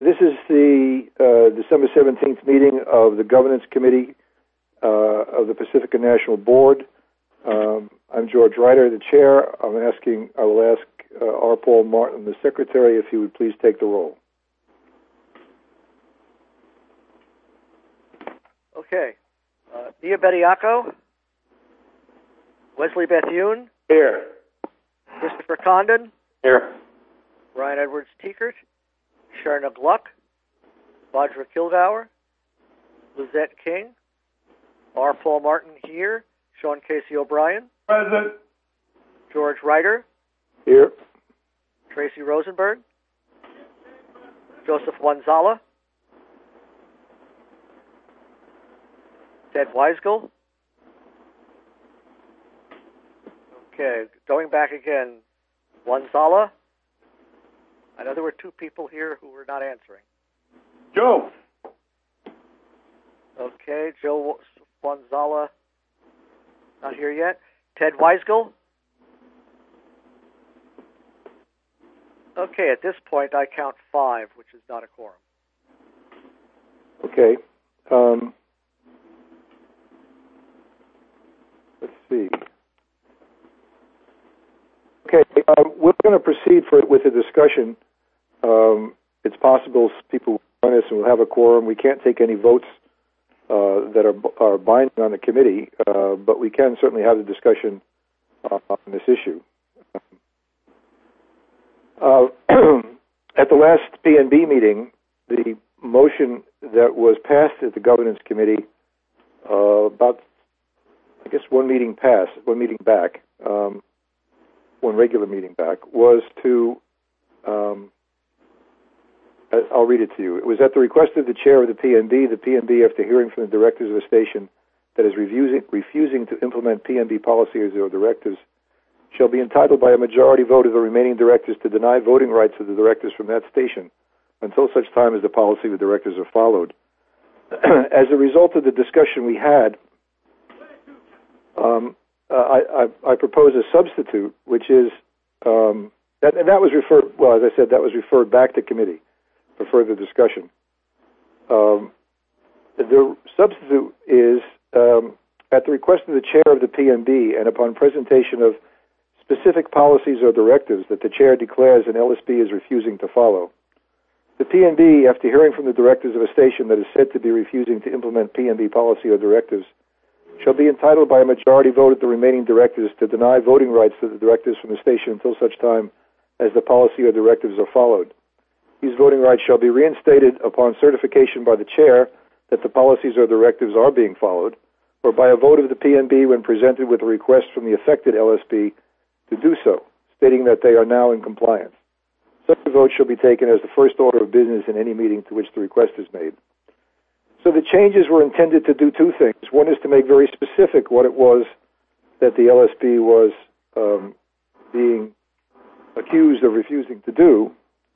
This is the December 17th meeting of the Governance Committee of the Pacifica National Board. I'm George Ryder, the chair. I will ask R. Paul Martin, the secretary, if he would please take the roll. Okay. Nia Bediaco, Wesley Bethune. Here. Christopher Condon. Here. Brian Edwards Teekert. Sharna Gluck. Vajra Kildauer. Lizette King. R. Paul Martin here. Sean Casey O'Brien. Present. George Ryder. Here. Tracy Rosenberg. Joseph Wanzala. Ted Weisgel. Okay, going back again. Wanzala. I know there were two people here who were not answering. Joe. Okay, Joe Wanzala, not here yet. Ted Weisgel. Okay, at this point I count 5, which is not a quorum. Okay. Let's see. Okay, we're going to proceed with the discussion. It's possible people will join us and we'll have a quorum. We can't take any votes that are binding on the committee, but we can certainly have the discussion on this issue. At the last PNB meeting, the motion that was passed at the Governance Committee about, I guess, one regular meeting back, was to, I'll read it to you. It was at the request of the chair of the PNB, after hearing from the directors of a station that is refusing to implement PNB policies or directives, shall be entitled by a majority vote of the remaining directors to deny voting rights of the directors from that station until such time as the policy of the directors are followed. As a result of the discussion we had, I propose a substitute, which is that was referred. Well, as I said, that was referred back to committee for further discussion. The substitute is at the request of the chair of the PNB, and upon presentation of specific policies or directives that the chair declares an LSB is refusing to follow. The PNB, after hearing from the directors of a station that is said to be refusing to implement PNB policy or directives, shall be entitled by a majority vote of the remaining directors to deny voting rights to the directors from the station until such time as the policy or directives are followed. These voting rights shall be reinstated upon certification by the chair that the policies or directives are being followed, or by a vote of the PNB when presented with a request from the affected LSB to do so, stating that they are now in compliance. Such a vote shall be taken as the first order of business in any meeting to which the request is made. So the changes were intended to do two things. One is to make very specific what it was that the LSB was being accused of refusing to do,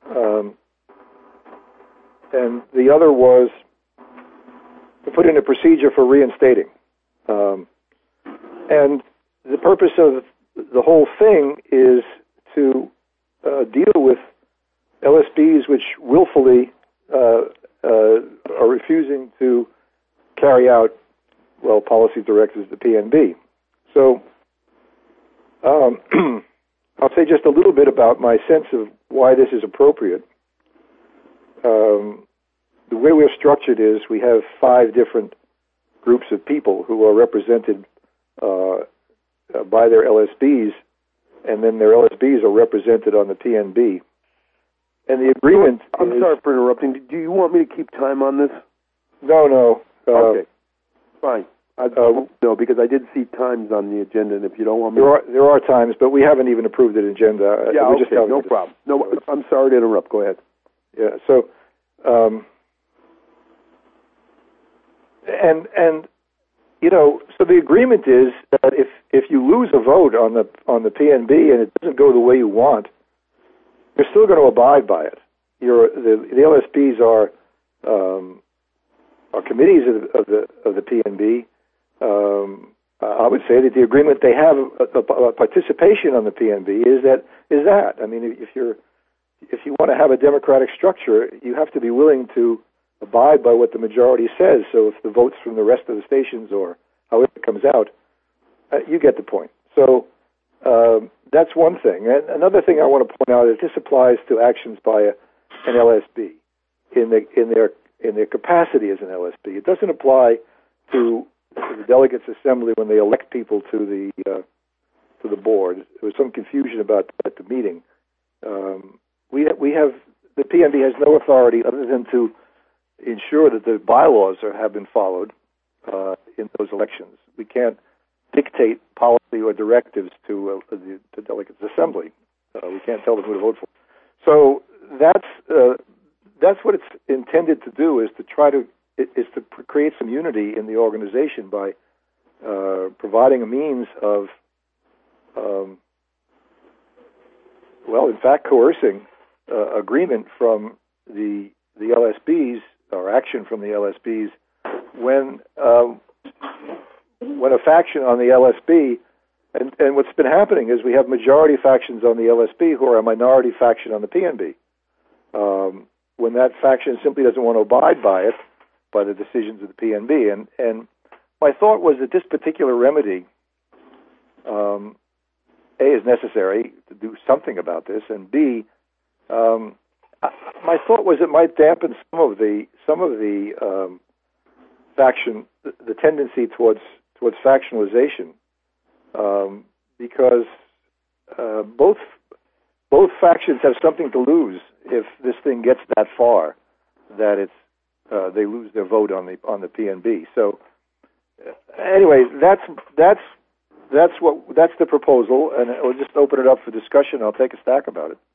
and the other was to put in a procedure for reinstating. And the purpose of the whole thing is to deal with LSBs which willfully are refusing to carry out, policy directives of the PNB. So I'll say just a little bit about my sense of why this is appropriate. The way we're structured is we have 5 different groups of people who are represented by their LSBs, and then their LSBs are represented on the PNB. And the agreement I'm sorry for interrupting. Do you want me to keep time on this? No. Okay. Fine. No, because I did see times on the agenda, and if you don't want me... There are times, but we haven't even approved an agenda. Yeah, okay, no problem. No, I'm sorry to interrupt. Go ahead. Yeah, so... so the agreement is that if you lose a vote on the PNB and it doesn't go the way you want, you're still going to abide by it. The LSPs are committees of the PNB. I would say that the agreement they have a participation on the PNB is that. I mean, if you're if you want to have a democratic structure, you have to be willing to abide by what the majority says. So if the votes from the rest of the stations or however it comes out, you get the point. So that's one thing. And another thing I want to point out is this applies to actions by an LSB in their capacity as an LSB. It doesn't apply to the delegates' assembly when they elect people to the board. There was some confusion about that at the meeting. We have the PNB has no authority other than to ensure that the bylaws have been followed in those elections. We can't dictate policy or directives to the delegates' assembly. We can't tell them who to vote for. So that's what it's intended to do, is to try to create some unity in the organization by providing a means of, in fact, coercing agreement from the LSBs or action from the LSBs when a faction on the LSB, and what's been happening is we have majority factions on the LSB who are a minority faction on the PNB. When that faction simply doesn't want to abide by the decisions of the PNB. And my thought was that this particular remedy, A, is necessary to do something about this, and B, my thought was it might dampen some of the faction, the tendency towards factionalization, because both factions have something to lose if this thing gets that far, that they lose their vote on the PNB. So anyway, that's the proposal, and we'll just open it up for discussion. I'll take a stack about it.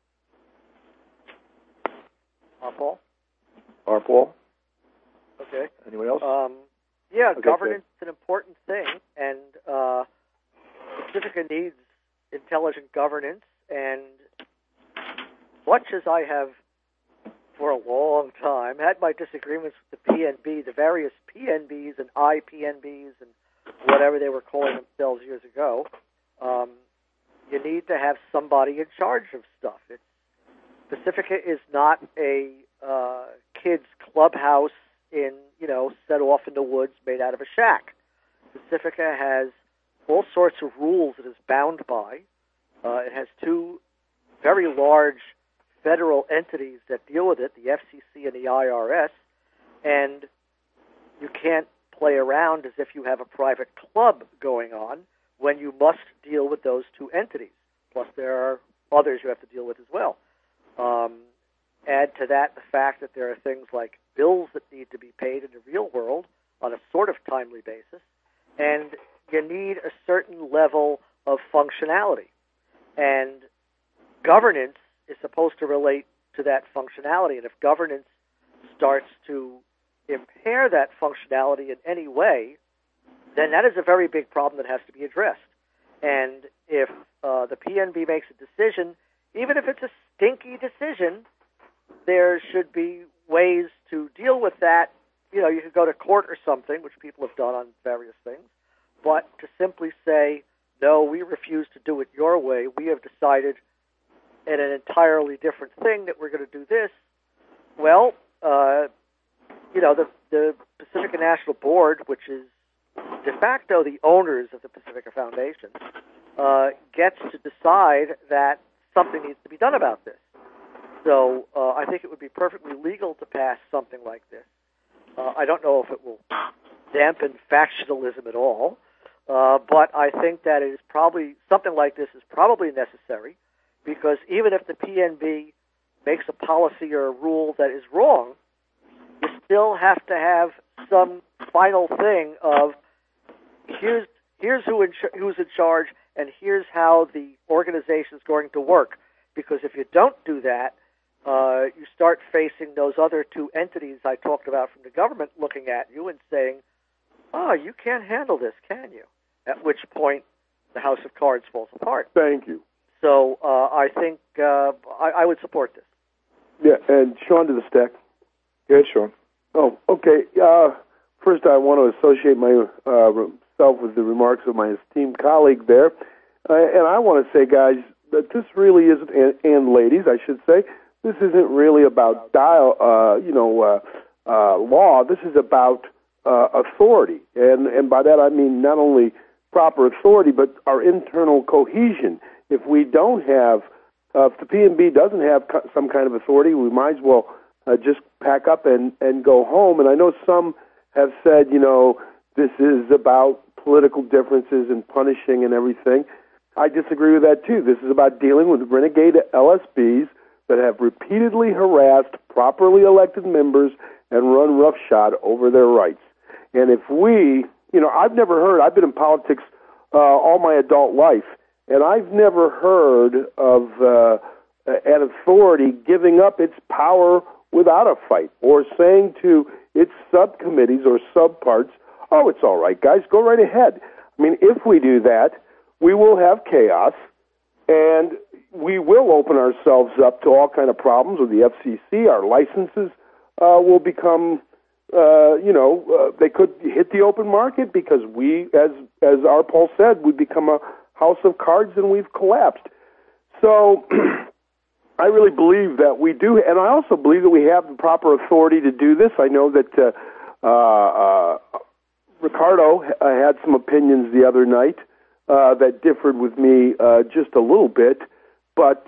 Paul? Paul? Okay. Anyone else? Yeah, okay, governance is an important thing, and Pacifica needs intelligent governance, and much as I have, for a long time, had my disagreements with the PNB, the various PNBs and IPNBs and whatever they were calling themselves years ago, you need to have somebody in charge of stuff. Pacifica is not a kids' clubhouse set off in the woods made out of a shack. Pacifica has all sorts of rules it is bound by. It has two very large federal entities that deal with it, the FCC and the IRS, and you can't play around as if you have a private club going on when you must deal with those two entities. Plus, there are others you have to deal with as well. Add to that the fact that there are things like bills that need to be paid in the real world on a sort of timely basis, and you need a certain level of functionality. And governance is supposed to relate to that functionality, and if governance starts to impair that functionality in any way, then that is a very big problem that has to be addressed. And if the PNB makes a decision, even if it's a stinky decision, there should be ways to deal with that. You could go to court or something, which people have done on various things, but to simply say, no, we refuse to do it your way, we have decided in an entirely different thing that we're going to do this, well, the Pacifica National Board, which is de facto the owners of the Pacifica Foundation, gets to decide that something needs to be done about this. So I think it would be perfectly legal to pass something like this. I don't know if it will dampen factionalism at all, but I think that it is probably, something like this is probably necessary, because even if the PNB makes a policy or a rule that is wrong, you still have to have some final thing of here's who's in charge, and here's how the organization is going to work. Because if you don't do that, you start facing those other two entities I talked about from the government looking at you and saying, you can't handle this, can you? At which point the house of cards falls apart. Thank you. So I think I would support this. Yeah, and Sean to the stack. Yeah, Sean. Oh, okay. First, I want to associate myself with the remarks of my esteemed colleague there. And I want to say, guys, that this really isn't, and ladies, I should say, this isn't really about law. This is about authority, and by that I mean not only proper authority, but our internal cohesion. If we don't have, if the PNB doesn't have some kind of authority, we might as well just pack up and go home. And I know some have said, this is about political differences and punishing and everything. I disagree with that too. This is about dealing with renegade LSBs that have repeatedly harassed properly elected members and run roughshod over their rights. And if we, I've been in politics all my adult life, and I've never heard of an authority giving up its power without a fight or saying to its subcommittees or subparts, oh, it's all right, guys, go right ahead. I mean, if we do that, we will have chaos, and we will open ourselves up to all kind of problems with the FCC. Our licenses will become, they could hit the open market because we, as our poll said, would become a house of cards, and we've collapsed. So I really believe that we do, and I also believe that we have the proper authority to do this. I know that Ricardo had some opinions the other night that differed with me just a little bit, but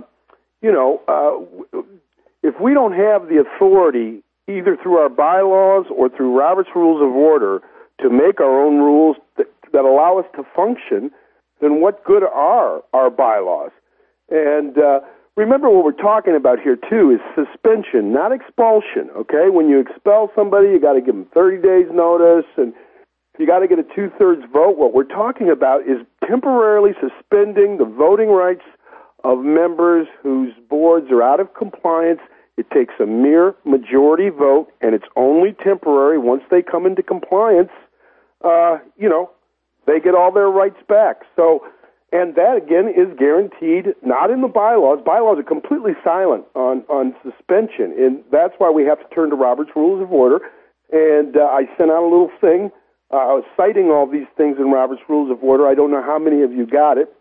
if we don't have the authority, either through our bylaws or through Robert's Rules of Order, to make our own rules that allow us to function, then what good are our bylaws? And remember, what we're talking about here, too, is suspension, not expulsion, okay? When you expel somebody, you got to give them 30 days' notice, and you got to get a two-thirds vote. What we're talking about is temporarily suspending the voting rights of members whose boards are out of compliance. It takes a mere majority vote, and it's only temporary. Once they come into compliance, they get all their rights back. So, and that, again, is guaranteed not in the bylaws. Bylaws are completely silent on suspension, and that's why we have to turn to Robert's Rules of Order. And I sent out a little thing citing all these things in Robert's Rules of Order. I don't know how many of you got it.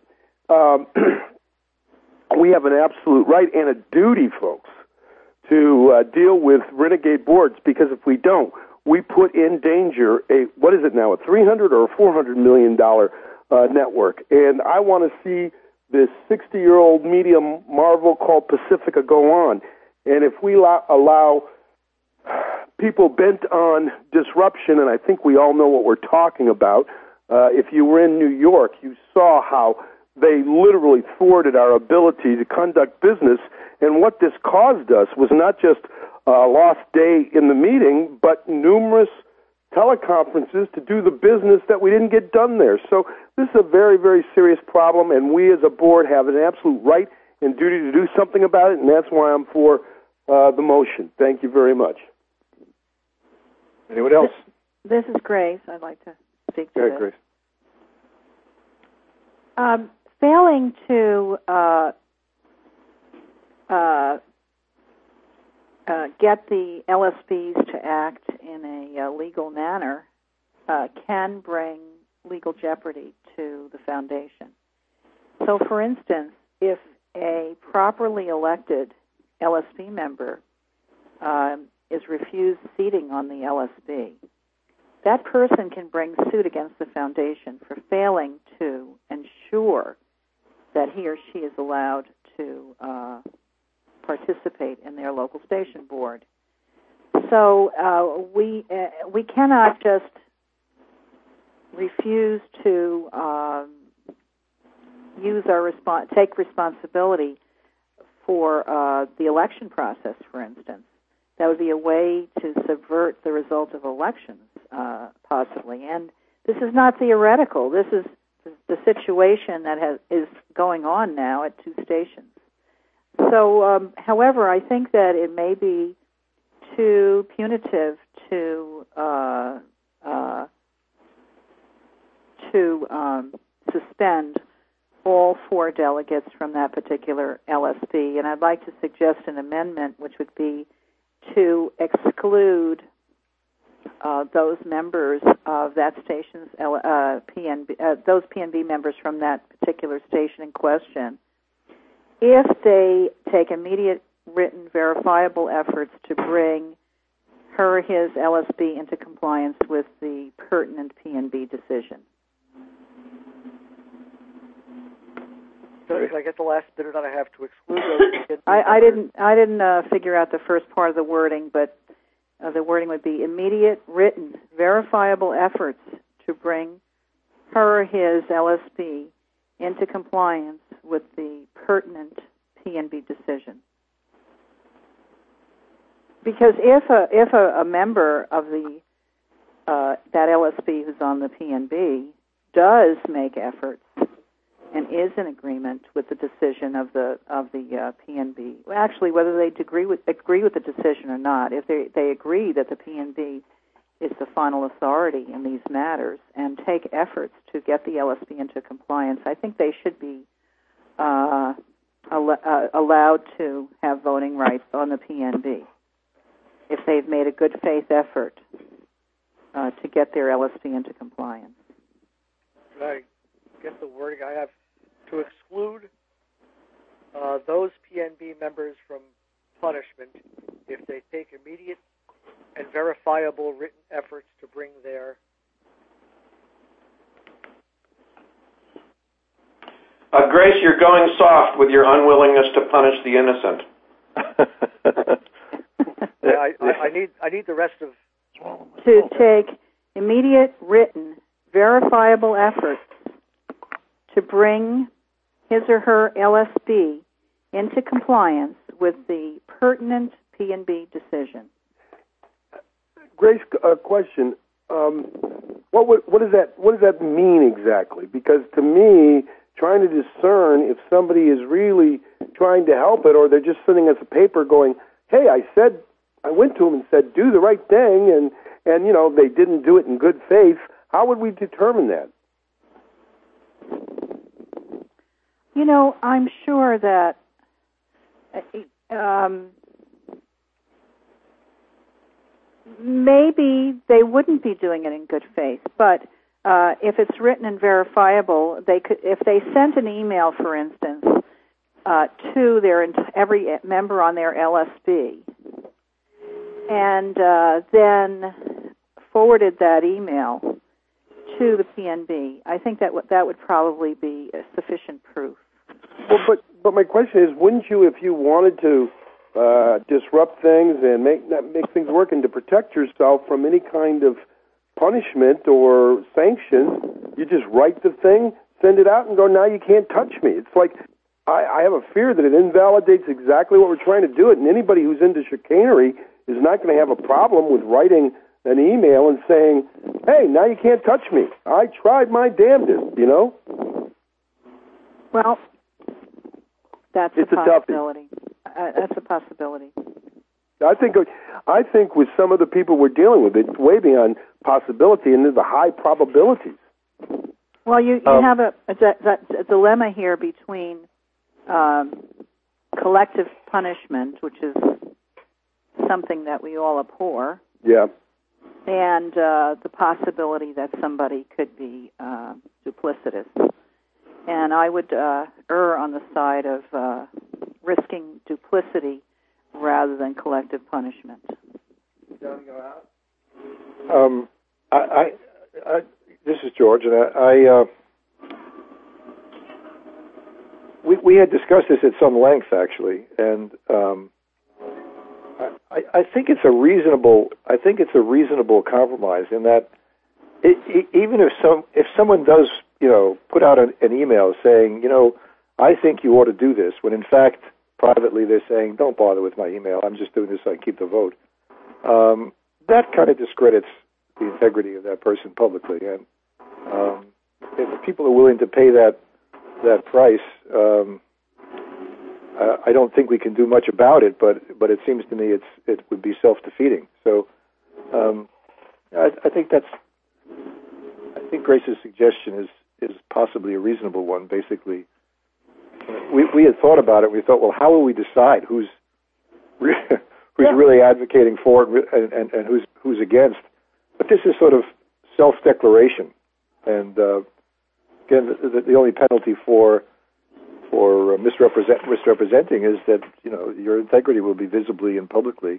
We have an absolute right and a duty, folks, to deal with renegade boards, because if we don't, we put in danger a $300 or $400 million network. And I want to see this 60-year-old media marvel called Pacifica go on. And if we allow people bent on disruption, and I think we all know what we're talking about, if you were in New York, you saw how they literally thwarted our ability to conduct business. And what this caused us was not just a lost day in the meeting, but numerous teleconferences to do the business that we didn't get done there. So this is a very, very serious problem, and we as a board have an absolute right and duty to do something about it, and that's why I'm for the motion. Thank you very much. Anyone else? This is Grace. I'd like to speak to Go this. ahead, Grace. Failing to get the LSPs to act in a legal manner can bring legal jeopardy to the foundation. So, for instance, if a properly elected LSP member is refused seating on the LSP, that person can bring suit against the foundation for failing to ensure that he or she is allowed to participate in their local station board. So we cannot just refuse to take responsibility for the election process, for instance. That would be a way to subvert the result of elections, possibly. And this is not theoretical. This is the situation that is going on now at two stations. So, however, I think that it may be too punitive to suspend all 4 delegates from that particular LSP. And I'd like to suggest an amendment, which would be to exclude those members of that station's PNB, those PNB members from that particular station in question, if they take immediate written, verifiable efforts to bring her or his LSB into compliance with the pertinent PNB decision. So if I get the last bit, or not, I have to exclude those. I didn't figure out the first part of the wording, but the wording would be immediate, written, verifiable efforts to bring her or his LSB into compliance with the pertinent PNB decision. Because if a member of the that LSB who's on the PNB does make efforts and is in agreement with the decision of the PNB, actually whether they agree with the decision or not, if they agree that the PNB is the final authority in these matters and take efforts to get the LSB into compliance, I think they should be allowed to have voting rights on the PNB if they've made a good faith effort to get their LSB into compliance. Can I get the wording? I have to exclude those PNB members from punishment if they take immediate and verifiable written efforts to bring their... Grace, you're going soft with your unwillingness to punish the innocent. I need the rest of... To take immediate, written, verifiable efforts to bring his or her LSB into compliance with the pertinent PNB decision. Grace, a question. What does that mean exactly? Because to me, trying to discern if somebody is really trying to help it or they're just sending us a paper going, hey, I went to them and said, do the right thing, and they didn't do it in good faith. How would we determine that? I'm sure that maybe they wouldn't be doing it in good faith, but if it's written and verifiable, they could, if they sent an email, for instance, to every member on their LSB, and then forwarded that email to the PNB, I think that would probably be sufficient proof. Well, but my question is, wouldn't you, if you wanted to disrupt things and make things work and to protect yourself from any kind of punishment or sanctions, you just write the thing, send it out, and go, now you can't touch me. It's like, I have a fear that it invalidates exactly what we're trying to do. And anybody who's into chicanery is not going to have a problem with writing an email and saying, hey, now you can't touch me. I tried my damnedest, Well, that's a possibility. That's a possibility. I think with some of the people we're dealing with, it's way beyond possibility, and there's a high probabilities. Well, you have a dilemma here between collective punishment, which is something that we all abhor, yeah, and the possibility that somebody could be duplicitous. And I would err on the side of risking duplicity rather than collective punishment. This is George, and we had discussed this at some length, actually, and I think it's a reasonable compromise in that even if someone does put out an email saying I think you ought to do this, when in fact privately they're saying don't bother with my email, I'm just doing this so I can keep the vote. That kind of discredits the integrity of that person publicly, and if people are willing to pay that price, I don't think we can do much about it. But it seems to me it would be self-defeating. So I think Grace's suggestion is possibly a reasonable one. Basically, we had thought about it. We thought, well, how will we decide who's really advocating for it and who's against? But this is sort of self-declaration, and again, the only penalty for misrepresenting is that your integrity will be visibly and publicly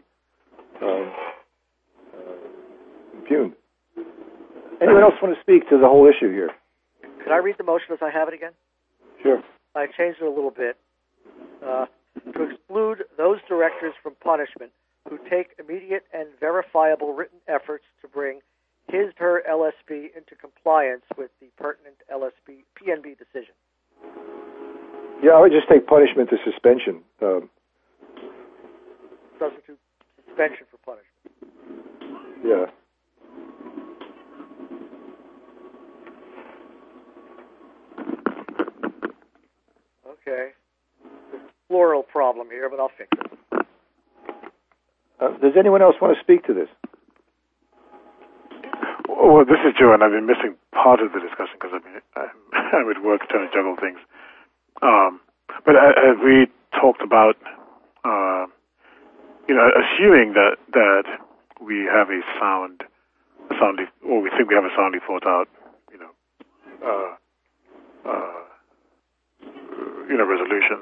impugned. Anyone else want to speak to the whole issue here? Could I read the motion as I have it again? Sure. I changed it a little bit. To exclude those directors from punishment who take immediate and verifiable written efforts to bring his/her LSP into compliance with the pertinent PNB decision. Yeah, I would just take punishment to suspension. Substitute suspension for punishment. Yeah. Okay. There's a plural problem here, but I'll fix it. Does anyone else want to speak to this? Well, this is Joe, and I've been missing part of the discussion because I'm at work trying to juggle things. But as we talked about, assuming that we have a soundly, or we think we have a soundly thought out, resolution.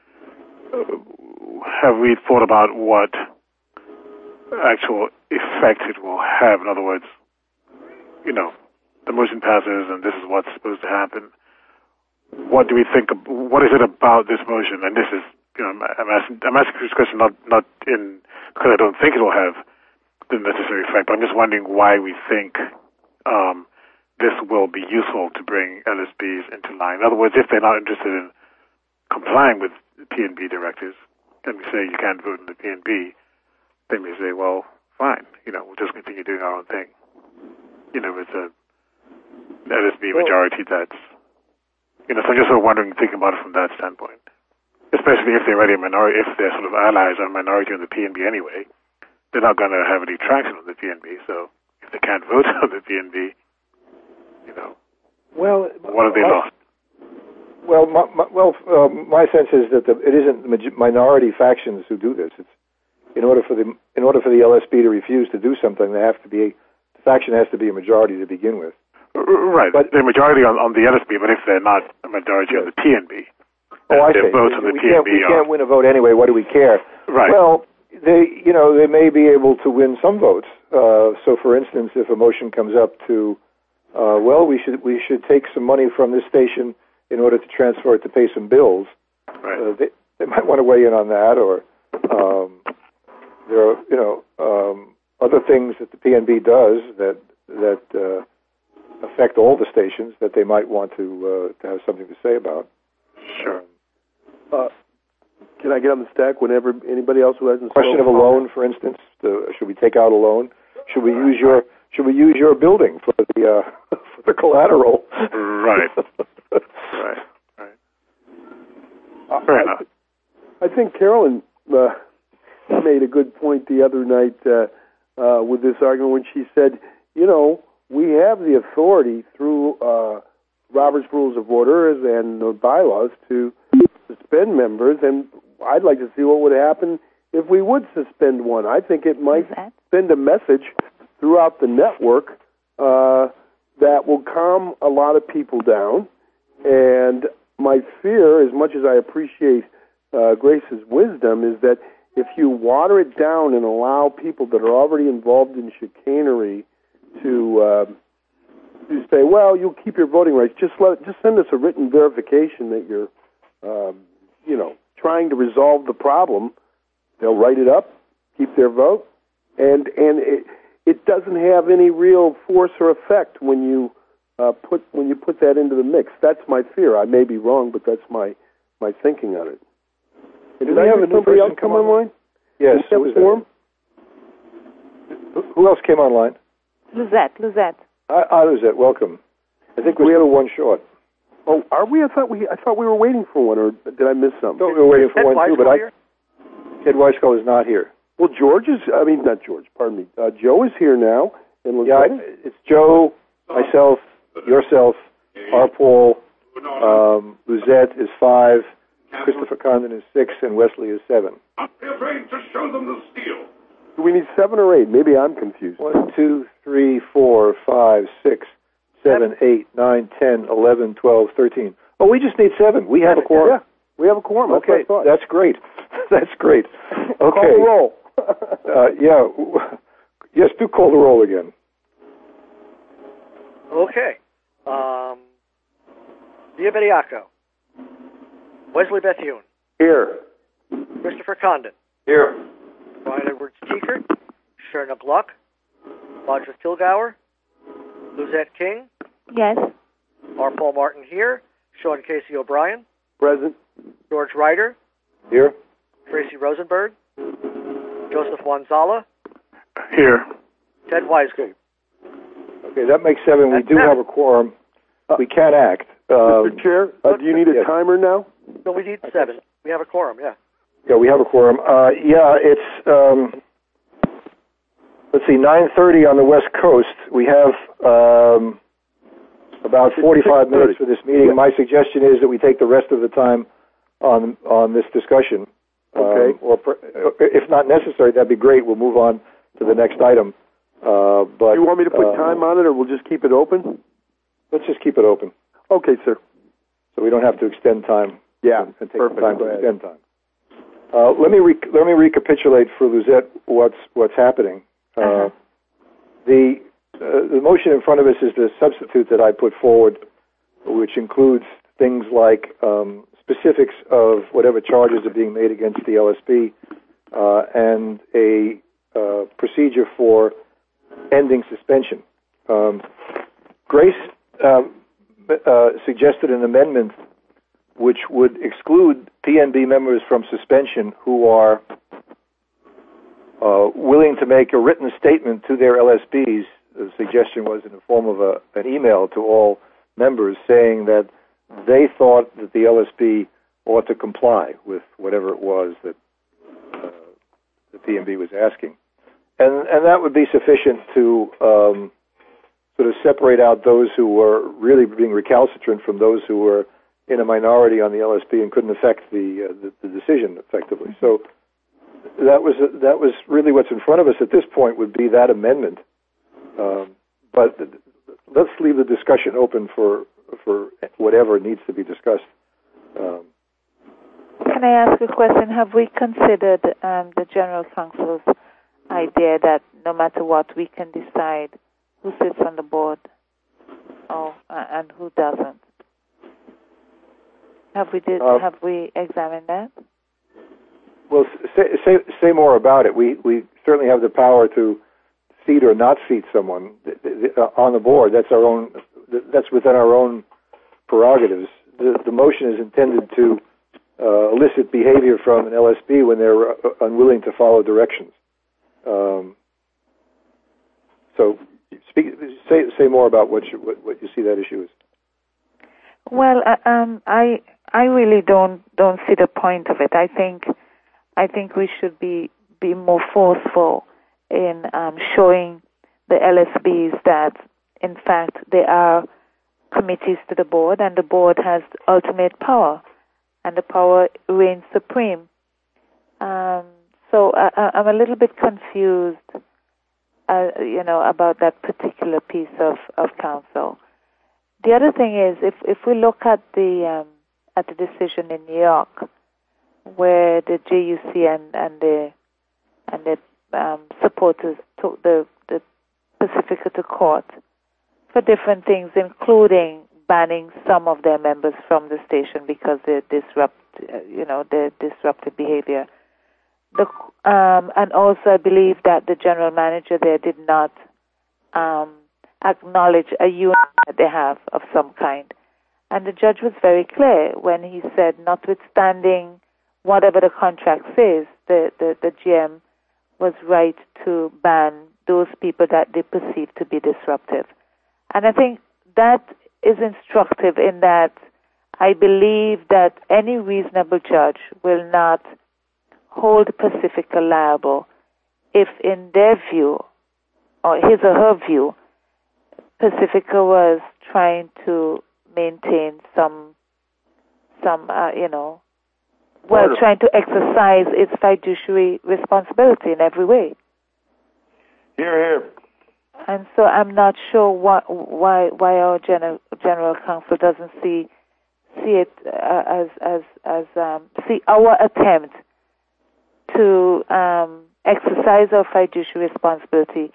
Have we thought about what actual effect it will have? In other words, the motion passes and this is what's supposed to happen. What do we think? What is it about this motion? And this is, I'm asking this question not because I don't think it will have the necessary effect, but I'm just wondering why we think this will be useful to bring LSBs into line. In other words, if they're not interested in complying with PNB directives, and we say you can't vote in the PNB, they may say, well, fine, we'll just continue doing our own thing. With a LSB majority that's, so I'm just sort of wondering, thinking about it from that standpoint. Especially if they're already a minority, if their sort of allies are a minority in the PNB anyway, they're not going to have any traction on the PNB, so if they can't vote on the PNB, well, what have they lost? Well, my sense is that it isn't minority factions who do this. It's in order for the LSB to refuse to do something, the faction has to be a majority to begin with. Right, but they're majority on the LSB, but if they're not a majority on the PNB, I see. Votes on the PNB we can't win a vote anyway. What do we care? Right. Well, they may be able to win some votes. So, for instance, if a motion comes up to, we should take some money from this station in order to transfer it to pay some bills. Right. They might want to weigh in on that, or there are other things that the PNB does that affect all the stations that they might want to have something to say about. Sure. Can I get on the stack whenever anybody else who hasn't? Question of a loan, for instance. Should we take out a loan? Should we use your building for the for the collateral? Right. Right. Fair enough. I think Carolyn made a good point the other night with this argument when she said, we have the authority through Robert's Rules of Order and the bylaws to suspend members, and I'd like to see what would happen if we would suspend one. I think it might send a message throughout the network that will calm a lot of people down. And my fear, as much as I appreciate Grace's wisdom, is that if you water it down and allow people that are already involved in chicanery to say, well, you'll keep your voting rights, just send us a written verification that you're, trying to resolve the problem. They'll write it up, keep their vote, and it doesn't have any real force or effect when you put that into the mix. That's my fear. I may be wrong, but that's my thinking on it. Did I have somebody else come online? Yes. Who else came online? Lizette. Lizette, welcome. I think we're still one short. Oh, are we? I thought we were waiting for one, or did I miss something? No, we were waiting for one too, but Ted Weiskel is not here. Well, Joe is here now. And it's Joe, myself, yourself, R. Paul, Lizette is 5, Christopher Condon is 6, and Wesley is 7. Not be afraid to show them the steel. Do we need 7 or 8? Maybe I'm confused. 1, 2, 3, 4, 5, 6, 7, 8, 9, 10, 11, 12, 13. Oh, we just need 7. We have a quorum. We have a quorum. That's what I Okay, thought. that's great. That's great. Call Okay. the roll. Yeah. Yes, do call the roll again. Okay. Via Bediaco. Wesley Bethune. Here. Christopher Condon. Here. Brian Edwards Teekert. Sherna Gluck. Roger Kilgour. Luzette King. Yes. R. Paul Martin here. Sean Casey O'Brien. Present. George Ryder. Here. Tracy Rosenberg. Joseph Wanzala. Here. Ted Weisgate. Okay, that makes 7. We That's do 7. have a quorum. We can act. Mr. Chair, do you need a yes. timer now? So we need 7. We have a quorum, yeah. Yeah, we have a quorum. Yeah, it's let's see, 9:30 on the West Coast. We have about 45 minutes for this meeting. My suggestion is that we take the rest of the time on this discussion. Okay. If not necessary, that'd be great. We'll move on to the next item. But Do you want me to put time on it, or we'll just keep it open? let's just keep it open Okay, sir. so we don't have to extend time. Yeah, and take perfect. time Go to ahead. extend time. Let me recapitulate for Luzette what's happening. The motion in front of us is the substitute that I put forward, which includes things like specifics of whatever charges are being made against the LSP and a procedure for ending suspension. Grace suggested an amendment which would exclude PNB members from suspension who are willing to make a written statement to their LSPs. The suggestion was in the form of an email to all members saying that they thought that the LSP ought to comply with whatever it was that the PNB was asking. And that would be sufficient to sort of separate out those who were really being recalcitrant from those who were in a minority on the LSP and couldn't affect the decision effectively. So that was really what's in front of us at this point would be that amendment. But let's leave the discussion open for whatever needs to be discussed. Can I ask a question? Have we considered the General Counsel's idea that no matter what, we can decide who sits on the board and who doesn't? Have we examined that? Well, say more about it. We certainly have the power to seat or not seat someone on the board. That's our own. That's within our own prerogatives. The motion is intended to elicit behavior from an LSP when they're unwilling to follow directions. So, say more about what you see that issue is. Well, I really don't see the point of it. I think we should be more forceful in showing the LSBs that, in fact, they are committees to the board, and the board has ultimate power, and the power reigns supreme. So I'm a little bit confused, about that particular piece of counsel. The other thing is, if we look at the decision in New York, where the JUC and the supporters took the Pacifica to court for different things, including banning some of their members from the station because they disrupted behavior. And also, I believe that the general manager there did not acknowledge a union that they have of some kind. And the judge was very clear when he said, notwithstanding whatever the contract says, the GM was right to ban those people that they perceive to be disruptive. And I think that is instructive in that I believe that any reasonable judge will not hold Pacifica liable if, in their view, or his or her view, Pacifica was trying to maintain trying to exercise its fiduciary responsibility in every way. Here, here. And so I'm not sure why our general counsel doesn't see see it see our attempt to exercise our fiduciary responsibility,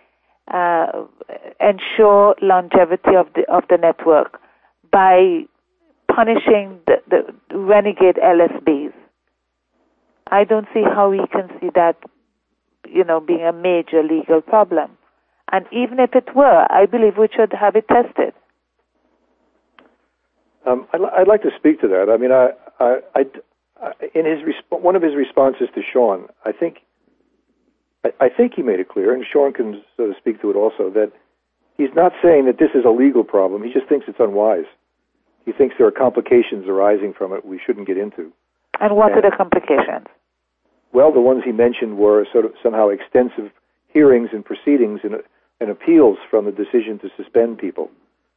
ensure longevity of the network by punishing the renegade LSBs. I don't see how we can see that, being a major legal problem. And even if it were, I believe we should have it tested. I'd like to speak to that. I mean, in one of his responses to Sean, I think he made it clear, and Sean can sort of speak to it also, that he's not saying that this is a legal problem. He just thinks it's unwise. He thinks there are complications arising from it we shouldn't get into. And what are the complications? Well, the ones he mentioned were sort of somehow extensive hearings and proceedings and appeals from the decision to suspend people.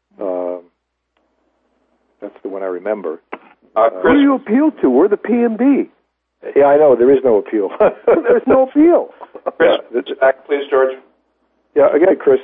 That's the one I remember. Who do you appeal to? We're the PNB. Yeah, I know. There is no appeal. There's no appeal. Chris, back, please, George. Yeah, again, Chris.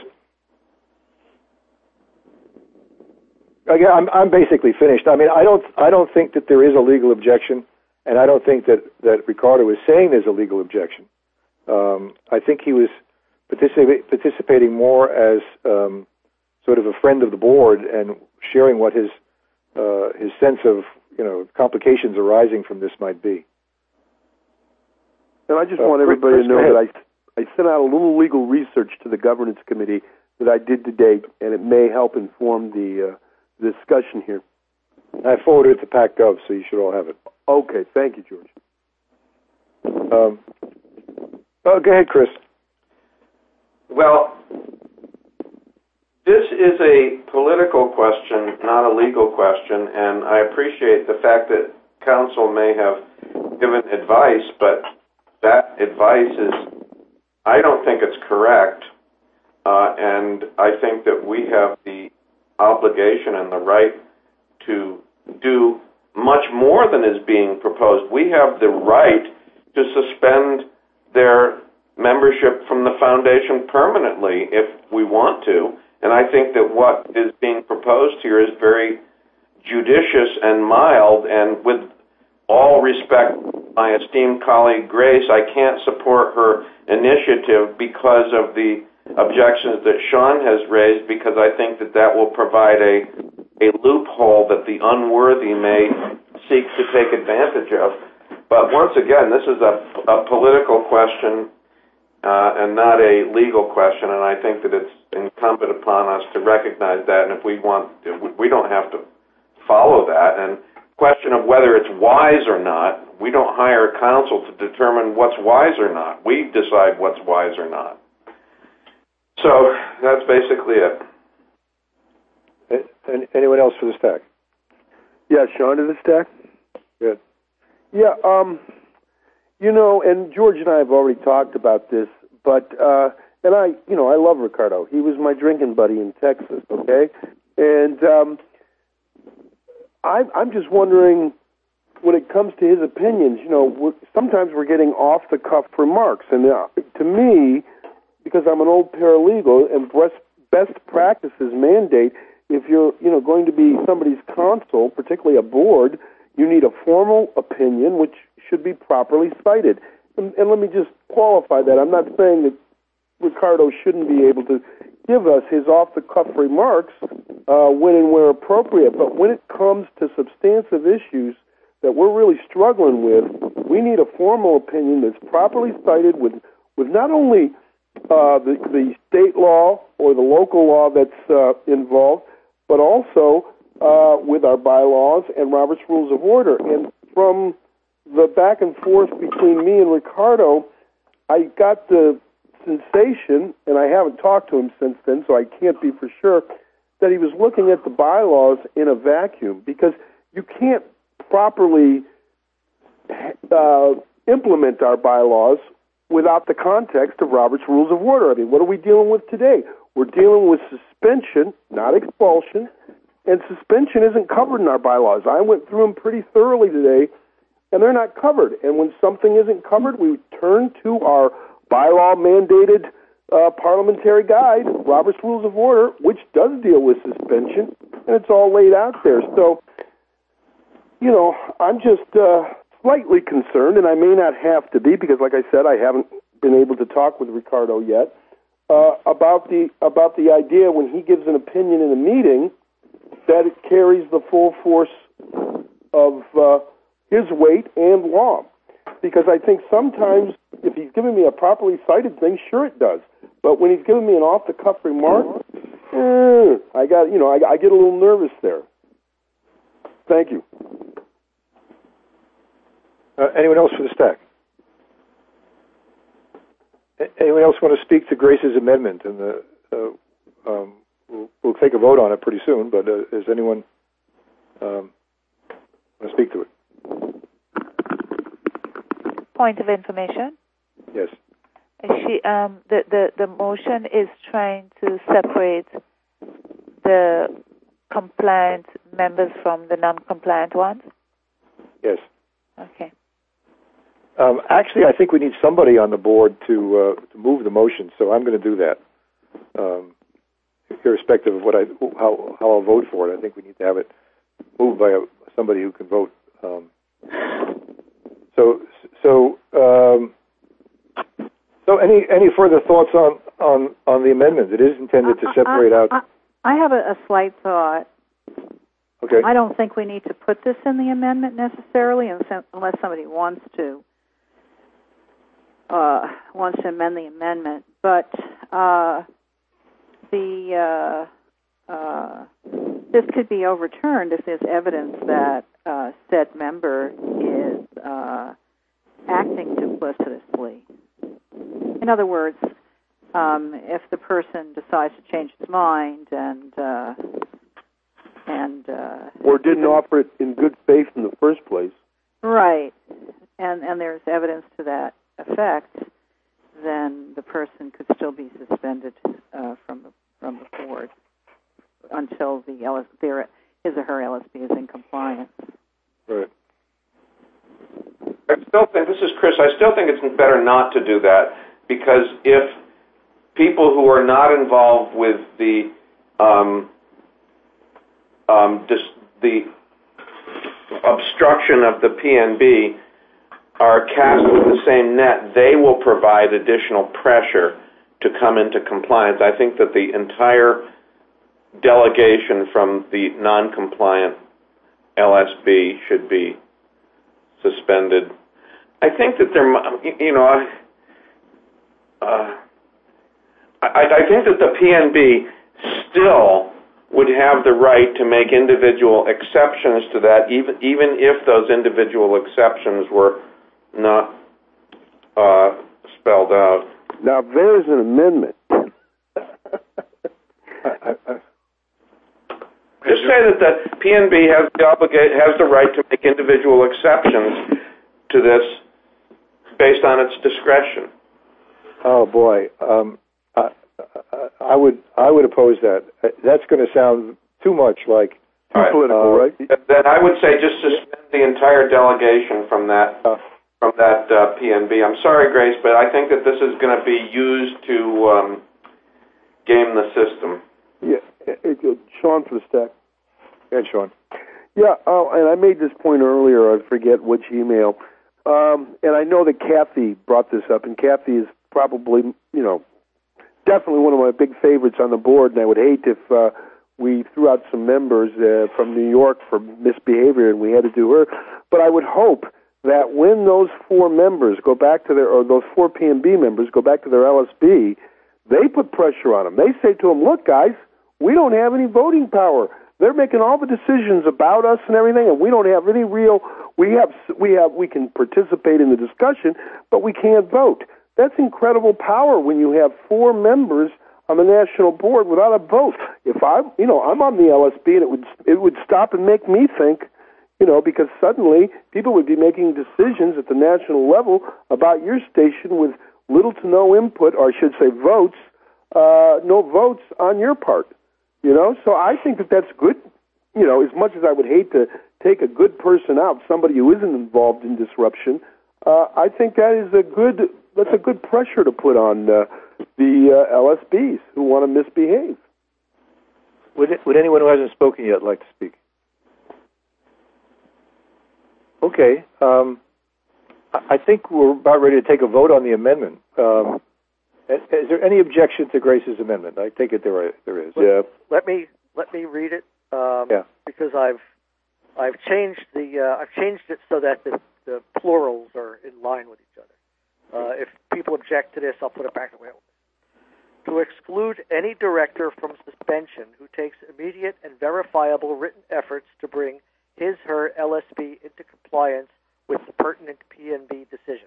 Again, I'm basically finished. I mean, I don't think that there is a legal objection, and I don't think that Ricardo is saying there's a legal objection. I think he was participating more as sort of a friend of the board and sharing what his sense of complications arising from this might be. And I just want everybody to know that I sent out a little legal research to the governance committee that I did to date, and it may help inform the discussion here. I forwarded it to PacGov, so you should all have it. Okay, thank you, George. Go ahead, Chris. Well, this is a political question, not a legal question, and I appreciate the fact that counsel may have given advice, but that advice I don't think it's correct, and I think that we have the obligation and the right to do much more than is being proposed. We have the right to suspend their membership from the foundation permanently if we want to, and I think that what is being proposed here is very judicious and mild, and with all respect, my esteemed colleague Grace, I can't support her initiative because of the objections that Sean has raised, because I think that will provide a loophole that the unworthy may seek to take advantage of. But once again, this is a political question and not a legal question, and I think that it's incumbent upon us to recognize that, and if we don't have to follow that. And question of whether it's wise or not, we don't hire counsel to determine what's wise or not. We decide what's wise or not. So that's basically it. Anyone else for the stack? Yeah, Sean to the stack. Good. Yeah, and George and I have already talked about this, but and I love Ricardo. He was my drinking buddy in Texas. Okay, and I'm just wondering, when it comes to his opinions, sometimes we're getting off-the-cuff remarks. And to me, because I'm an old paralegal, and best practices mandate, if you're going to be somebody's counsel, particularly a board, you need a formal opinion which should be properly cited. And let me just qualify that. I'm not saying that Ricardo shouldn't be able to give us his off-the-cuff remarks when and where appropriate, but when it comes to substantive issues that we're really struggling with, we need a formal opinion that's properly cited with not only the state law or the local law that's involved, but also with our bylaws and Robert's Rules of Order. And from the back and forth between me and Ricardo, I got the sensation, and I haven't talked to him since then, so I can't be for sure, that he was looking at the bylaws in a vacuum, because you can't properly implement our bylaws without the context of Robert's Rules of Order. I mean, what are we dealing with today? We're dealing with suspension, not expulsion, and suspension isn't covered in our bylaws. I went through them pretty thoroughly today, and they're not covered. And when something isn't covered, we turn to our bylaw-mandated parliamentary guide, Robert's Rules of Order, which does deal with suspension, and it's all laid out there. So I'm just slightly concerned, and I may not have to be because, like I said, I haven't been able to talk with Ricardo yet about the idea when he gives an opinion in a meeting that it carries the full force of his weight and law. Because I think sometimes if he's giving me a properly cited thing, sure it does. But when he's giving me an off-the-cuff remark, I get a little nervous there. Thank you. Anyone else for the stack? Anyone else want to speak to Grace's amendment? And we'll take a vote on it pretty soon. But does anyone want to speak to it? Point of information. Yes. The motion is trying to separate the compliant members from the non-compliant ones? Yes. Okay. Actually, I think we need somebody on the board to move the motion, so I'm going to do that. Irrespective of how I'll vote for it, I think we need to have it moved by somebody who can vote. So any further thoughts on the amendment? It is intended to separate out. I have a slight thought. Okay. I don't think we need to put this in the amendment necessarily, unless somebody wants to amend the amendment. But this could be overturned if there's evidence that said member is acting duplicitously. In other words, if the person decides to change his mind and or didn't offer it in good faith in the first place, right, and there's evidence to that effect, then the person could still be suspended from the board until his or her LSB is in compliance. Right. I still think, this is Chris, I still think it's better not to do that, because if people who are not involved with the obstruction of the PNB are cast with the same net, they will provide additional pressure to come into compliance. I think that the entire delegation from the non-compliant LSB should be suspended. I think that I think that the PNB still would have the right to make individual exceptions to that, even if those individual exceptions were not spelled out. Now, there's an amendment. Just say that the PNB has the right to make individual exceptions to this based on its discretion. Oh boy, I would oppose that. That's going to sound too much like political, right? Then I would say just suspend the entire delegation from that PNB. I'm sorry, Grace, but I think that this is going to be used to game the system. Yeah, Sean for the stack. Yeah, Sean. Yeah, and I made this point earlier. I forget which email. And I know that Kathy brought this up, and Kathy is probably, definitely one of my big favorites on the board, and I would hate if we threw out some members from New York for misbehavior and we had to do her. But I would hope that when those four members go back to those four PNB members go back to their LSB, they put pressure on them. They say to them, look, guys, we don't have any voting power. They're making all the decisions about us and everything, and we don't have any real. We can participate in the discussion, but we can't vote. That's incredible power when you have four members on the national board without a vote. If I'm on the LSB, and it would stop and make me think, because suddenly people would be making decisions at the national level about your station with little to no input, or I should say votes, no votes on your part. So I think that that's good. As much as I would hate to take a good person out, somebody who isn't involved in disruption, I think that's a good pressure to put on the LSBs who want to misbehave. Would anyone who hasn't spoken yet like to speak? Okay. I think we're about ready to take a vote on the amendment. Is there any objection to Grace's amendment? I take it there is. Yeah. Let me read it. Because I've changed it so that the plurals are in line with each other. If people object to this, I'll put it back the way it was. To exclude any director from suspension who takes immediate and verifiable written efforts to bring his/her LSB into compliance with the pertinent PNB decision.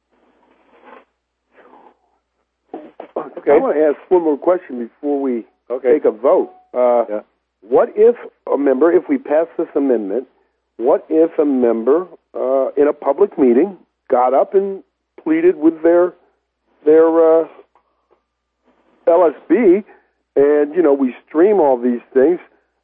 Okay. I want to ask one more question before we take a vote. What if a member, if we pass this amendment, what if a member in a public meeting got up and pleaded with their LSB, and we stream all these things?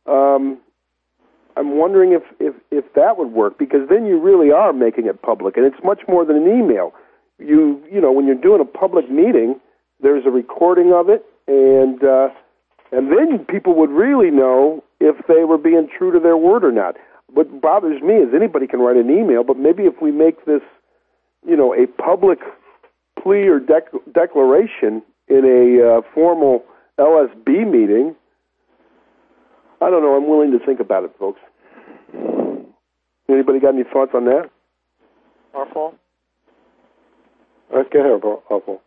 I'm wondering if that would work, because then you really are making it public, and it's much more than an email. You know, when you're doing a public meeting, there's a recording of it, and then people would really know if they were being true to their word or not. What bothers me is anybody can write an email, but maybe if we make this, a public plea or declaration in a formal LSB meeting, I don't know. I'm willing to think about it, folks. Anybody got any thoughts on that? Paul? Go ahead, Paul.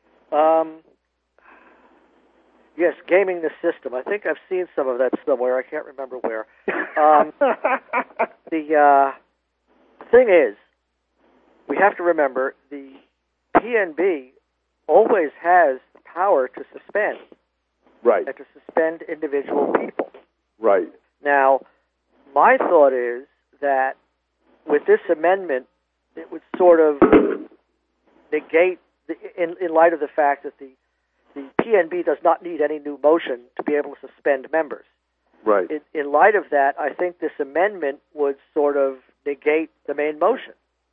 Yes, gaming the system. I think I've seen some of that somewhere. I can't remember where. The thing is, we have to remember the PNB always has the power to suspend. Right. And to suspend individual people. Right. Now, my thought is that with this amendment, it would sort of negate, in light of the fact that the PNB does not need any new motion to be able to suspend members. Right. In light of that, I think this amendment would sort of negate the main motion.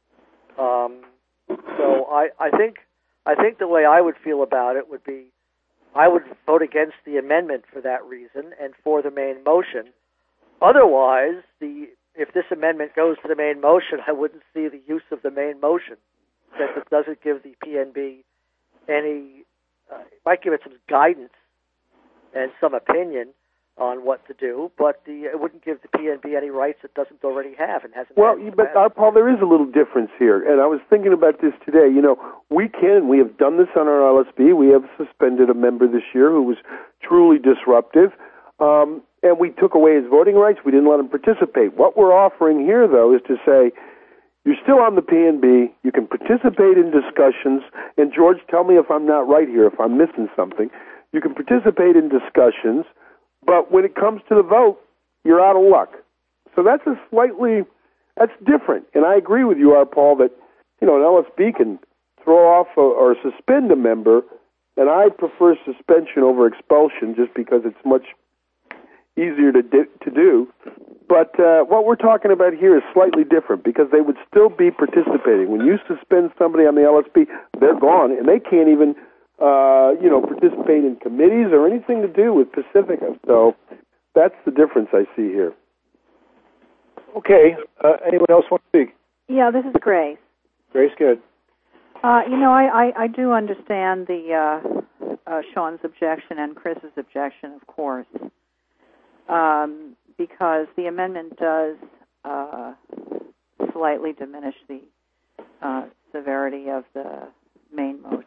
So I think the way I would feel about it would be, I would vote against the amendment for that reason and for the main motion. Otherwise, if this amendment goes to the main motion, I wouldn't see the use of the main motion, since it doesn't give the PNB any. It might give it some guidance and some opinion on what to do, but it wouldn't give the PNB any rights it doesn't already have and hasn't. Well, but Paul, there is a little difference here, and I was thinking about this today. We have done this on our LSB. We have suspended a member this year who was truly disruptive, and we took away his voting rights. We didn't let him participate. What we're offering here, though, is to say, you're still on the PNB. You can participate in discussions. And, George, tell me if I'm not right here, if I'm missing something. You can participate in discussions, but when it comes to the vote, you're out of luck. So that's different. And I agree with you, Paul, that, an LSB can throw off or suspend a member, and I prefer suspension over expulsion just because it's much easier to do. But what we're talking about here is slightly different, because they would still be participating. When you suspend somebody on the LSB, they're gone, and they can't even, participate in committees or anything to do with Pacifica. So that's the difference I see here. Okay. Anyone else want to speak? Yeah, this is Grace. Grace, good. I do understand the Sean's objection and Chris's objection, of course. Because the amendment does slightly diminish the severity of the main motion.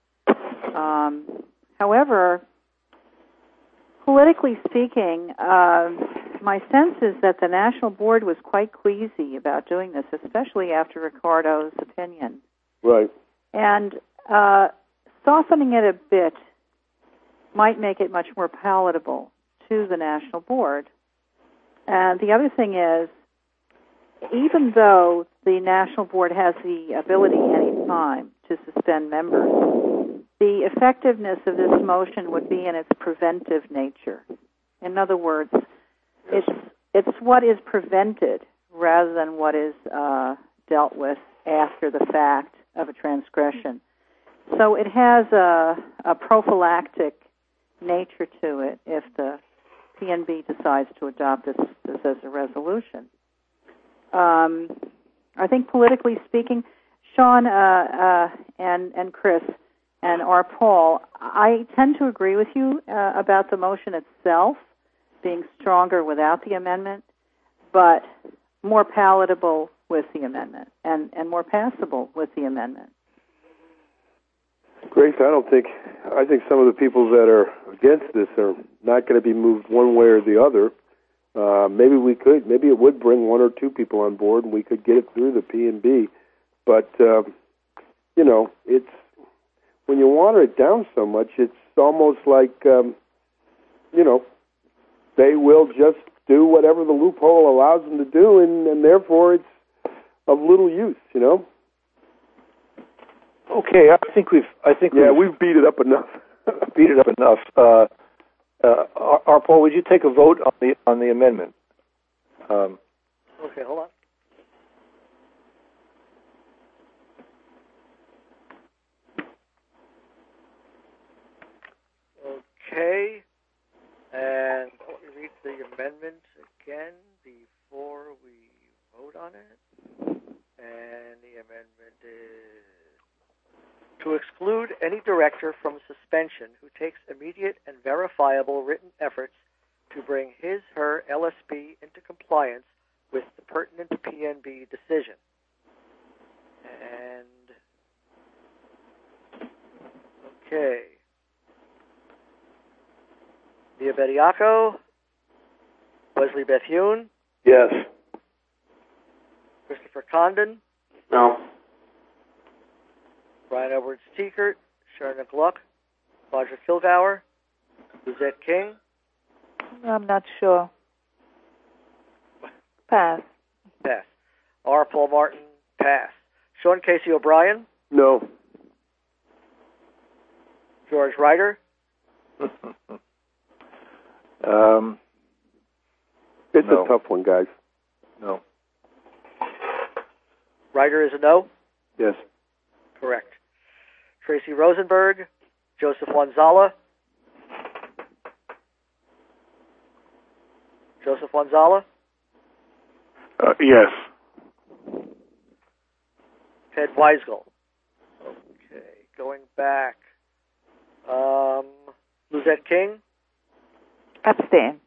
However, politically speaking, my sense is that the National Board was quite queasy about doing this, especially after Ricardo's opinion. Right. And softening it a bit might make it much more palatable to the National Board. And the other thing is, even though the National Board has the ability any time to suspend members, the effectiveness of this motion would be in its preventive nature. In other words, it's what is prevented rather than what is dealt with after the fact of a transgression. So it has a prophylactic nature to it if the PNB decides to adopt this as a resolution. I think politically speaking, Sean and Chris and R. Paul, I tend to agree with you about the motion itself being stronger without the amendment, but more palatable with the amendment and more passable with the amendment. Grace, I think some of the people that are against this are not going to be moved one way or the other. Maybe it would bring one or two people on board and we could get it through the P&B. But, it's, when you water it down so much, it's almost like, they will just do whatever the loophole allows them to do, and therefore it's of little use, Okay, I think we've beat it up enough. R. Paul, would you take a vote on the amendment? Okay, hold on. Okay, and let me read the amendment again before we vote on it. And the amendment is to exclude any director from suspension who takes immediate and verifiable written efforts to bring his/her LSP into compliance with the pertinent PNB decision. And okay. Leah Bediaco, Wesley Bethune. Yes. Christopher Condon. No. Brian Edwards Teekert, Sharon Gluck, Roger Kilgauer, Lizette King. I'm not sure. Pass. Pass. R. Paul Martin. Pass. Sean Casey O'Brien. No. George Ryder. It's a tough one, guys. No. Ryder is a no? Yes. Correct. Tracy Rosenberg, Joseph Wanzala. Joseph Wanzala. Yes. Ted Weisgel. Okay, going back. Lizette King. Abstain.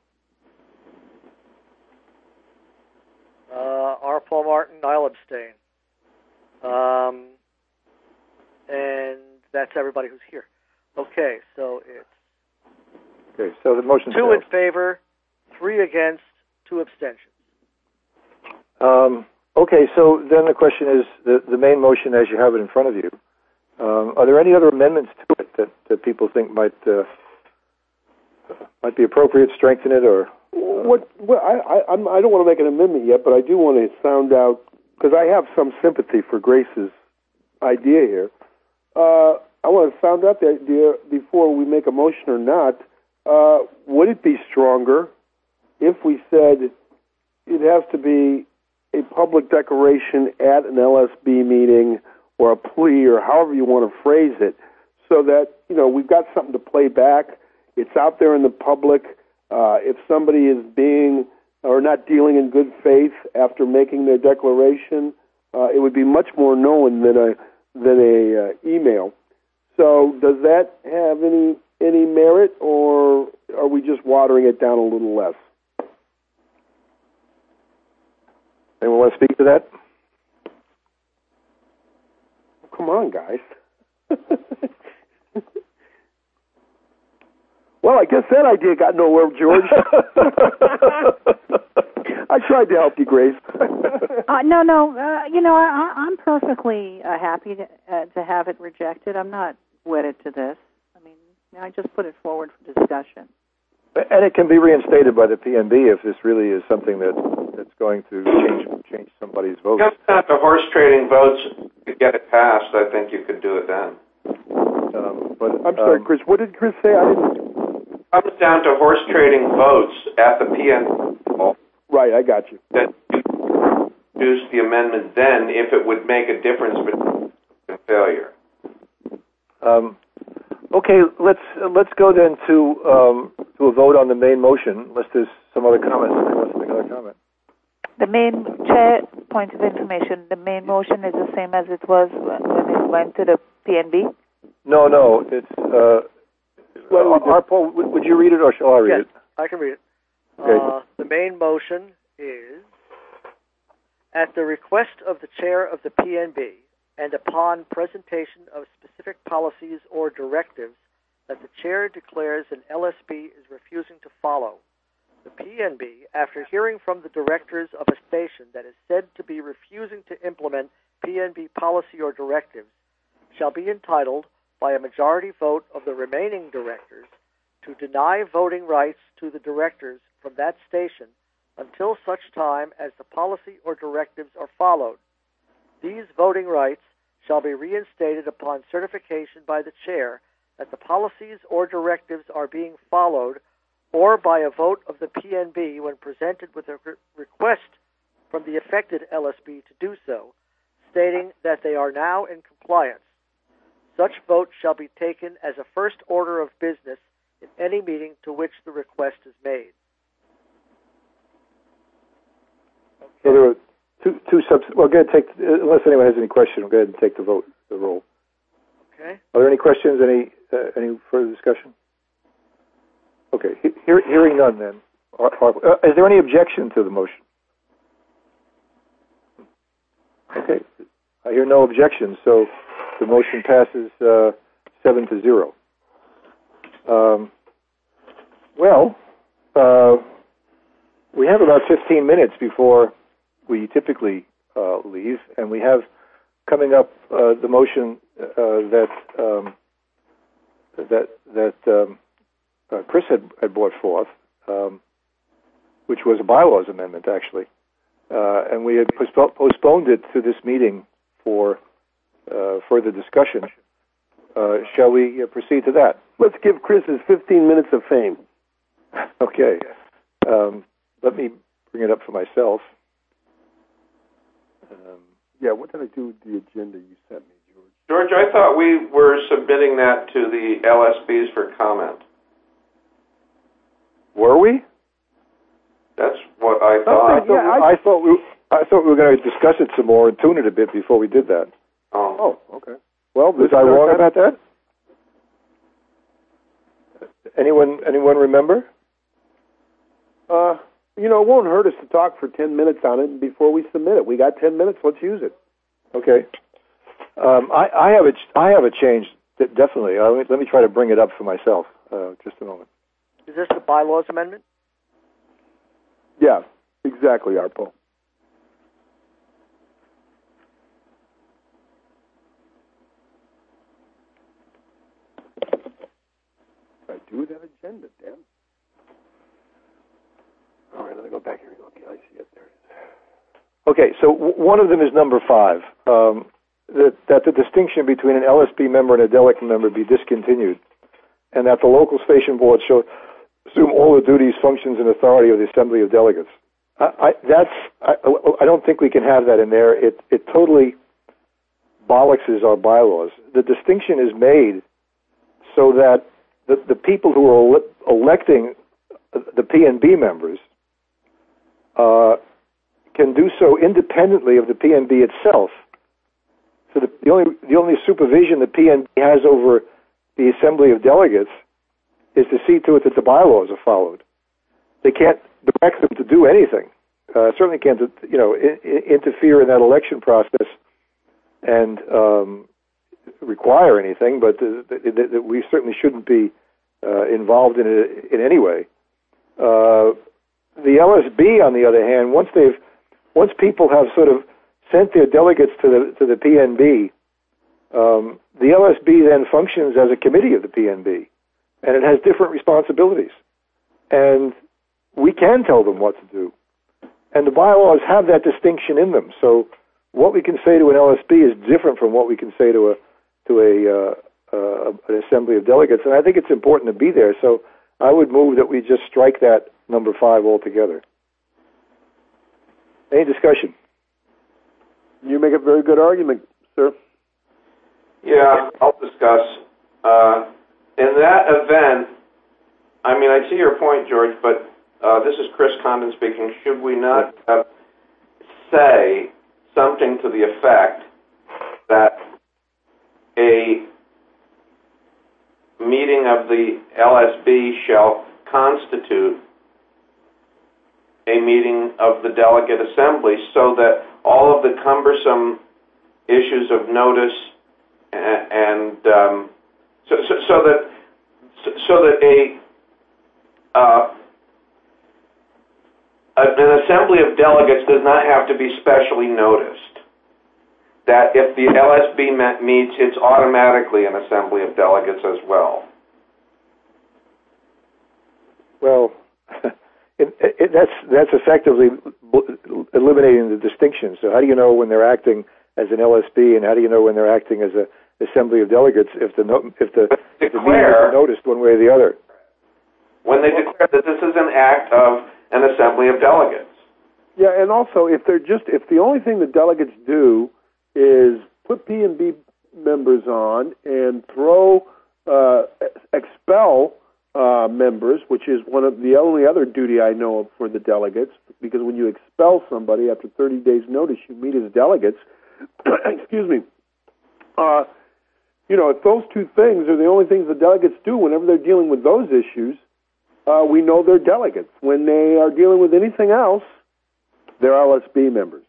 R. Paul Martin, I'll abstain. And that's everybody who's here. Okay, so it's... Okay, so the motion 2 in favor, 3 against, 2 abstentions. Okay, so then the question is, the main motion as you have it in front of you, are there any other amendments to it that people think might be appropriate, strengthen it, or... I don't want to make an amendment yet, but I do want to sound out, because I have some sympathy for Grace's idea here. I want to sound out the idea before we make a motion or not. Would it be stronger if we said it has to be a public declaration at an LSB meeting or a plea or however you want to phrase it, so that, we've got something to play back. It's out there in the public. If somebody is being or not dealing in good faith after making their declaration, it would be much more known than a email. So does that have any merit, or are we just watering it down a little less? Anyone want to speak to that? Come on, guys. Well, I guess that idea got nowhere, George. I tried to help you, Grace. No. I'm perfectly happy to have it rejected. I'm not wedded to this. I mean, I just put it forward for discussion. And it can be reinstated by the PNB if this really is something that's going to change somebody's vote. Just not the horse trading votes to get it passed. I think you could do it then. But I'm sorry, Chris. What did Chris say? I didn't. It comes down to horse trading votes at the PNB. Right, I got you. That you introduce the amendment then if it would make a difference between failure. Okay, let's go then to a vote on the main motion, unless there's some other comments. Anyone wants to make another comment? The main chair point of information, the main motion is the same as it was when it went to the PNB? No. It's Paul, would you read it or shall I read it? I can read it. Okay. The main motion is, at the request of the chair of the PNB and upon presentation of specific policies or directives that the chair declares an LSB is refusing to follow, the PNB, after hearing from the directors of a station that is said to be refusing to implement PNB policy or directives, shall be entitled, by a majority vote of the remaining directors, to deny voting rights to the directors from that station until such time as the policy or directives are followed. These voting rights shall be reinstated upon certification by the chair that the policies or directives are being followed, or by a vote of the PNB when presented with a request from the affected LSB to do so, stating that they are now in compliance. Such vote shall be taken as a first order of business in any meeting to which the request is made. So there are two subs. Well, go ahead, unless anyone has any question, go ahead and take the roll. Okay. Are there any questions? Any further discussion? Okay. Hearing none, then. Is there any objection to the motion? Okay. I hear no objection, so the motion passes 7-0. We have about 15 minutes before we typically leave, and we have coming up the motion that Chris had brought forth, which was a bylaws amendment, actually, and we had postponed it to this meeting for further discussion. Shall we proceed to that? Let's give Chris his 15 minutes of fame. Okay. Let me bring it up for myself. What did I do with the agenda you sent me, George? George, I thought we were submitting that to the LSBs for comment. Were we? That's what I thought. I thought we were going to discuss it some more and tune it a bit before we did that. Oh, okay. Well, was I wrong about that? Anyone remember? It won't hurt us to talk for 10 minutes on it before we submit it. We got 10 minutes. Let's use it. Okay. I have a change, definitely. Let me try to bring it up for myself. Just a moment. Is this the bylaws amendment? Yeah, exactly, Arpo. I do that agenda, Dan. All right, let me go back here. Okay, I see it. There it is. Okay, so one of them is number 5, that the distinction between an LSB member and a delegate member be discontinued, and that the local station board shall assume all the duties, functions, and authority of the Assembly of Delegates. I don't think we can have that in there. It totally bollockses our bylaws. The distinction is made so that the people who are electing the PNB members can do so independently of the PNB itself. So the only supervision the PNB has over the Assembly of Delegates is to see to it that the bylaws are followed. They can't direct them to do anything. Certainly can't, interfere in that election process and require anything. But we certainly shouldn't be involved in it in any way. The LSB, on the other hand, once people have sort of sent their delegates to the PNB, the LSB then functions as a committee of the PNB, and it has different responsibilities. And we can tell them what to do. And the bylaws have that distinction in them. So what we can say to an LSB is different from what we can say to an Assembly of Delegates. And I think it's important to be there. So I would move that we just strike that number 5 altogether. Any discussion? You make a very good argument, sir. Yeah, I'll discuss. In that event, I see your point, George, but this is Chris Condon speaking. Should we not have say something to the effect that a meeting of the LSB shall constitute a meeting of the delegate assembly, so that all of the cumbersome issues of notice and so that an assembly of delegates does not have to be specially noticed. That if the LSB meets, it's automatically an assembly of delegates as well. Well, that's effectively eliminating the distinction. So how do you know when they're acting as an LSB, and how do you know when they're acting as an assembly of delegates if the meeting is noticed one way or the other? When they declare that this is an act of an assembly of delegates. Yeah, and also if the only thing the delegates do is put P&B members on and expel members, which is one of the only other duty I know of for the delegates, because when you expel somebody after 30 days' notice, you meet as delegates. Excuse me. If those two things are the only things the delegates do whenever they're dealing with those issues, we know they're delegates. When they are dealing with anything else, they're LSB members.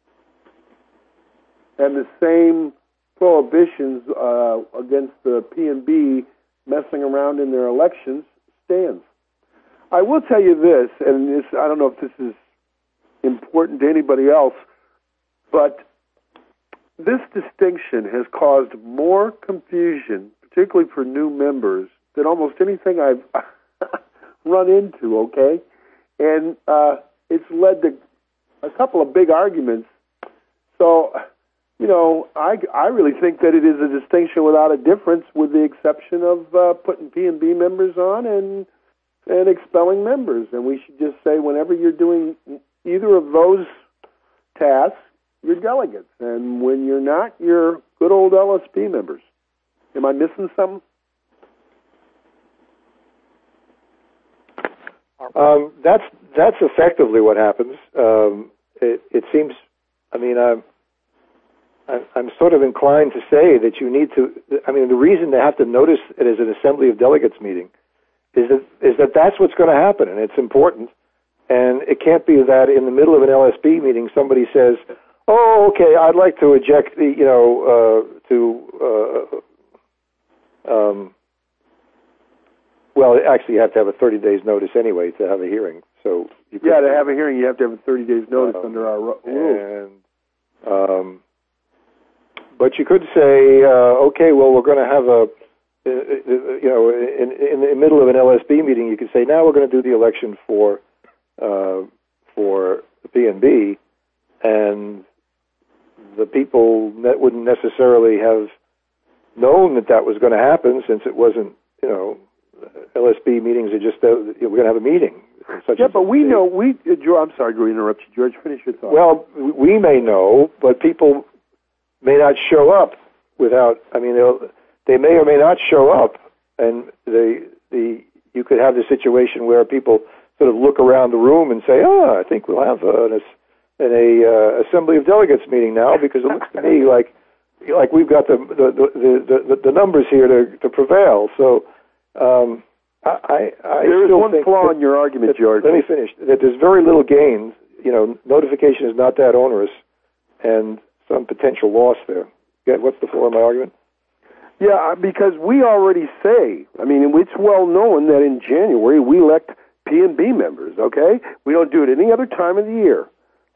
And the same prohibitions against the P&B messing around in their elections stands. I will tell you this, and I don't know if this is important to anybody else, but this distinction has caused more confusion, particularly for new members, than almost anything I've run into, okay? And it's led to a couple of big arguments. So, I really think that it is a distinction without a difference, with the exception of putting P&B members on and expelling members. And we should just say whenever you're doing either of those tasks, you're delegates. And when you're not, you're good old LSP members. Am I missing something? That's effectively what happens. It seems. I mean, I'm sort of inclined to say that you need to. I mean, the reason they have to notice it as an assembly of delegates meeting is that that's what's going to happen, and it's important. And it can't be that in the middle of an LSB meeting somebody says, "Oh, okay, I'd like to eject the, well, actually, you have to have a 30 days notice anyway to have a hearing. So to have a hearing, you have to have a 30 days notice under our rules. But you could say, okay, well, we're going to have in the middle of an LSB meeting, you could say, now we're going to do the election for the P&B, and the people that wouldn't necessarily have known that was going to happen, since it wasn't, LSB meetings are just, we're going to have a meeting. But we know, I'm sorry to interrupt you, George, finish your thought. Well, we may know, but people may not show up without, they may or may not show up, and you could have the situation where people sort of look around the room and say, I think we'll have an assembly of delegates meeting now, because it looks to me like we've got the numbers here to prevail. So there is one flaw in your argument, George. Let me finish. That there's very little gain. Notification is not that onerous, and some potential loss there. What's the flaw in my argument? Yeah, because we already say, it's well known that in January we elect P&B members, okay? We don't do it any other time of the year.